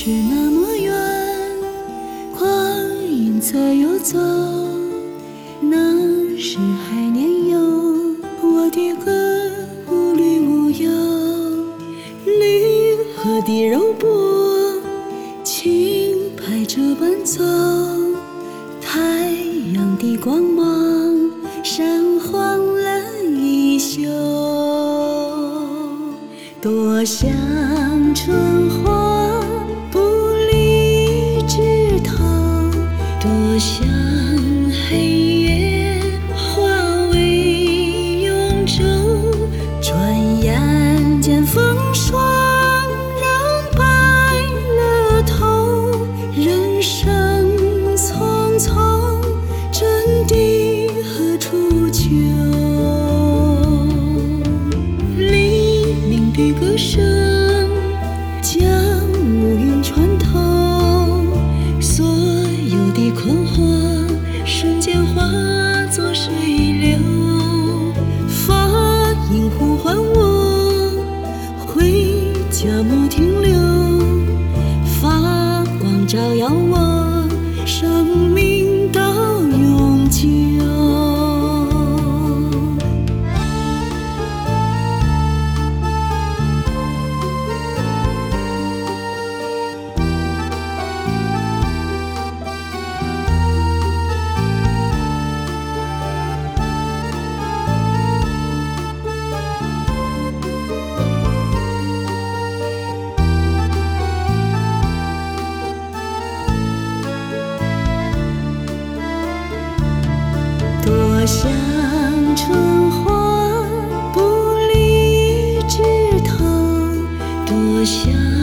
是那么远，光阴在游走，那时还年幼，我的歌无虑无忧，离合的柔波轻拍着伴奏，太阳的光芒闪晃了一宿，多想春花不离枝头，多想黑夜化为永昼，转眼间风霜染白了头，人生匆匆，真的何处求？黎明的歌声将乌云穿透，所有的困惑瞬间化作水流，发音呼唤我回家莫停留，发光照耀我生命到永久。多想春花不离枝头，多想